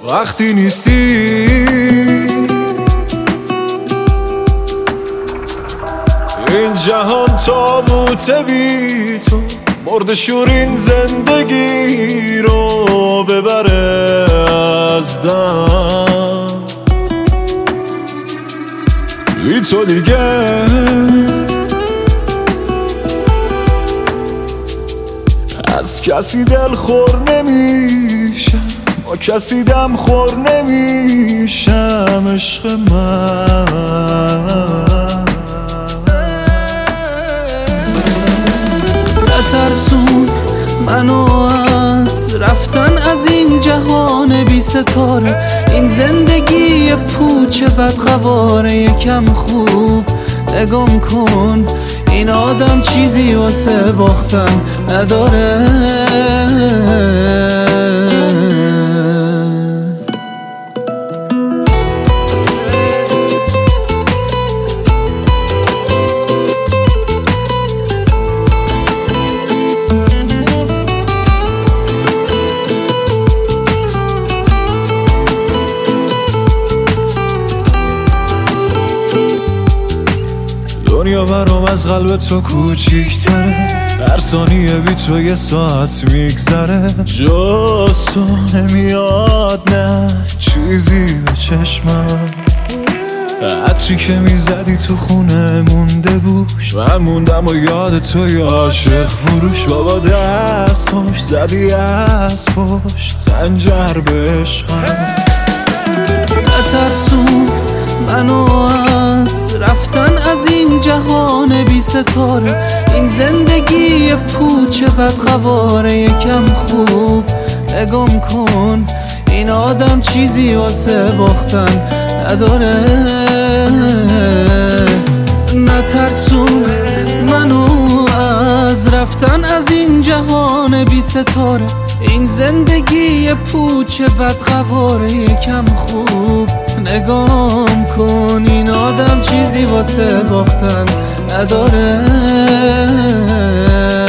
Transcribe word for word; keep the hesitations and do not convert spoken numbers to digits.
وقتی نیستی. این جهان تابوت بی تو مرد شورین زندگی رو ببره از دم. بی تو دیگه از کسی دل خور نمیشم، با کسی دم خور نمیشم عشق من. نترسون منو از رفتن از این جهان بی ستاره. این زندگی پوچ بدقواره، یکم خوب نگام کن. این آدم چیزی واسه باختن نداره. دنیا برام از قلب تو کوچیک‌تره، هر ثانیه بی تو یه ساعت میگذره. جز تو نمیاد نه چیزی به چشمم، عطری که میزدی تو خونه مونده بوش. من موندم و یاد تو یه عاشق فروش. بابا دستاش زدی از پشت خنجر به عشقم. نترسون منو از رفتن از این جهان بی ستاره. این زندگی پوچ بدقواره، یکم خوب نگام کن. این آدم چیزی واسه باختن نداره. نترسون منو از رفتن از این جهان بی ستاره. این زندگی پوچ بدقواره، یکم خوب نگام کن. این آدم چیزی واسه باختن نداره.